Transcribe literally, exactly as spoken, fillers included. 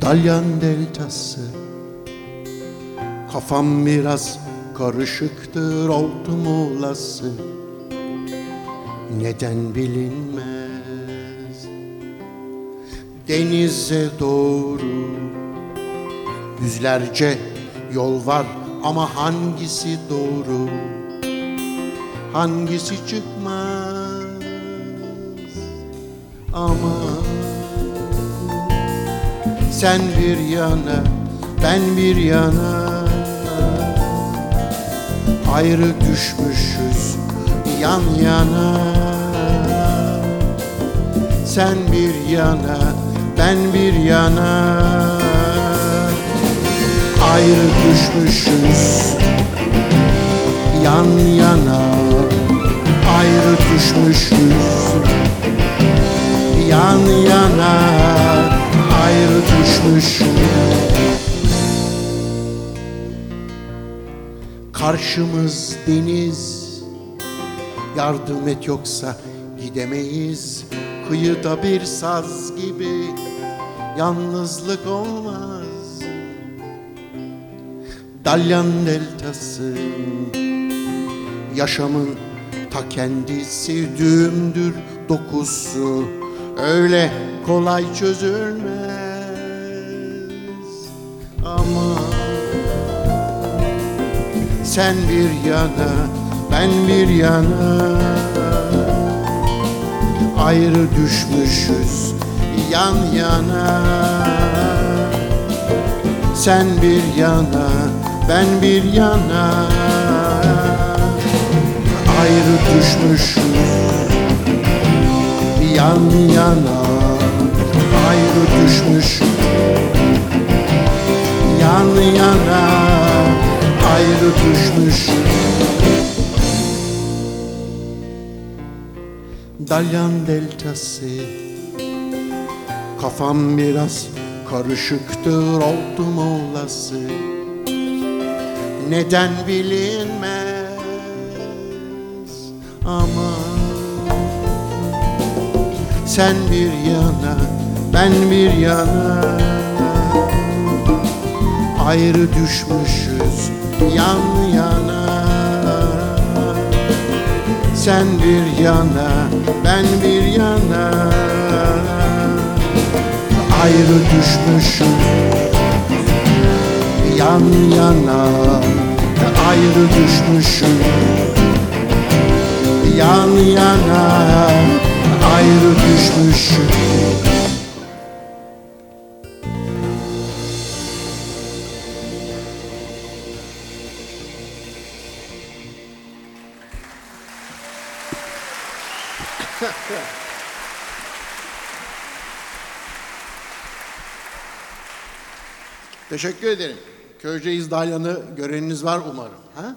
Dalyan deltası. Kafam biraz karışıktır, oldu mu olası, neden bilinmez. Denize doğru yüzlerce yol var ama hangisi doğru, hangisi çıkmaz? Ama sen bir yana, ben bir yana, ayrı düşmüşüz yan yana. Sen bir yana, ben bir yana, ayrı düşmüşüz yan yana. Ayrı düşmüşüz yan yana, ayrı düşmüşüz. Karşımız deniz, yardım et yoksa gidemeyiz. Kıyıda bir saz gibi yalnızlık olmaz. Dalyan deltası, yaşamın ta kendisi, düğümdür dokusu, öyle kolay çözülmez. Ama sen bir yana, ben bir yana, ayrı düşmüşüz yan yana. Sen bir yana, ben bir yana, ayrı düşmüşüz yan yana. Ayrı düşmüşüz yan yana, ayrı düşmüşüz. Dalyan deltası. Kafam biraz karışıktır, oldu mu olası, neden bilinmez. Ama sen bir yana, ben bir yana, ayrı düşmüşüz yan yana. Sen bir yana, ben bir yana, ayrı düşmüşüz yan yana. Ayrı düşmüşüz yan yana, ayrı düşmüşüz. Teşekkür ederim. Köyceğiz Dalyan'ı göreniniz var umarım. Ha?